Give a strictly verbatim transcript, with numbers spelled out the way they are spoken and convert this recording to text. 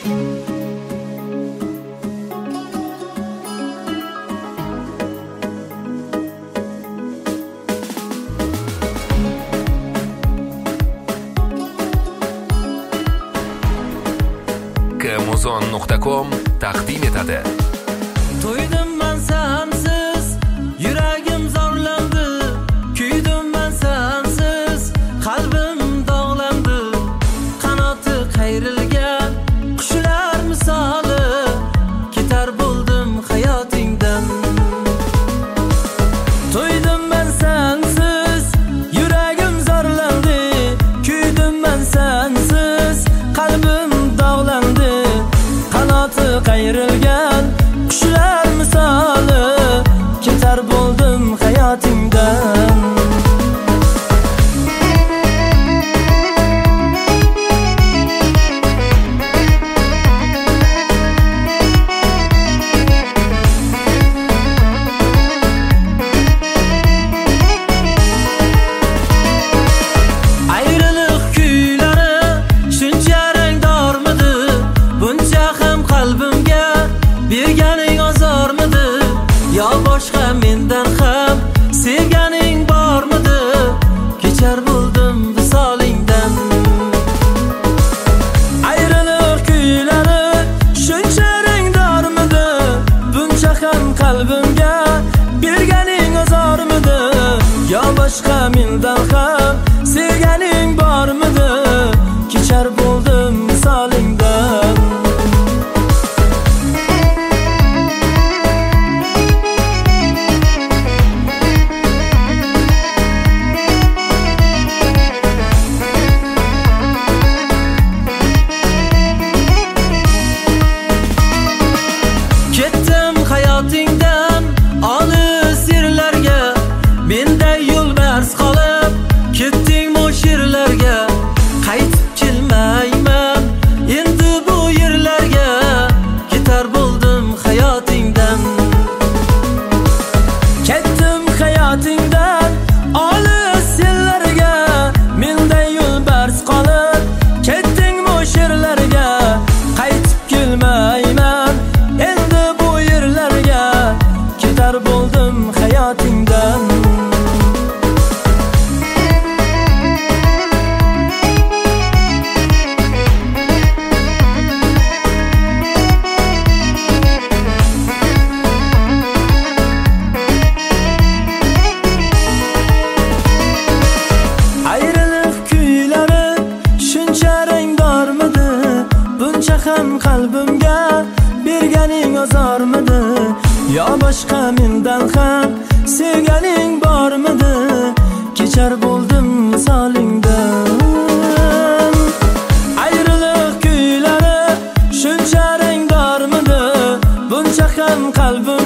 kmuzon nuqta com taqdim etadi. To'ydim men sensiz, yuragim zorlandi. Kuydim men sensiz, qalbim dog'landi. Qanoti qayrilgan qushlar misoli, ketar bo'ldim hayotingdan. To'ydim men sensiz, yuragim zorlandi. Kuydim men sensiz, qalbim dog'landi. Qanoti qayrilgan qushlar misoli, ketar bo'ldim hayotingdan. Ayriliq kuylari shuncha rangdormidi? Buncha ham qalbimga berganing ozormidi? Yo boshqa mendan ham sevganing bormidi? Kechar bo'ldim visolingdan. Ayriliq kuylari shuncha rangdormidi? Buncha ham qalbimga berganing ozormidi? Yo boshqa mendan ham sevganing bormidi? Kechar bo'ldim visolingdan. Ketdim hayotingdan olis yerlarga, menday yo'lbars qolib ketding bu yerlarga. Qaytib kelmayman endi bu yerlarga, ketar bo'ldim hayotingdan. Ketdim hayotingdan olis yerlarga, menday yo'lbars qolib ketding bu yerlarga. Qaytib kelmayman endi bu yerlarga, ketar bo'ldim hayotingdan. Ayriliq kuylari shuncha rangdormidi? Buncha ham qalbimga berganing ozormidi? Yo boshqa mendan ham sevganing bormidi? Kechar bo'ldim visolingdan. Ayriliq kuylari shuncha rangdormidi? Buncha ham qalbim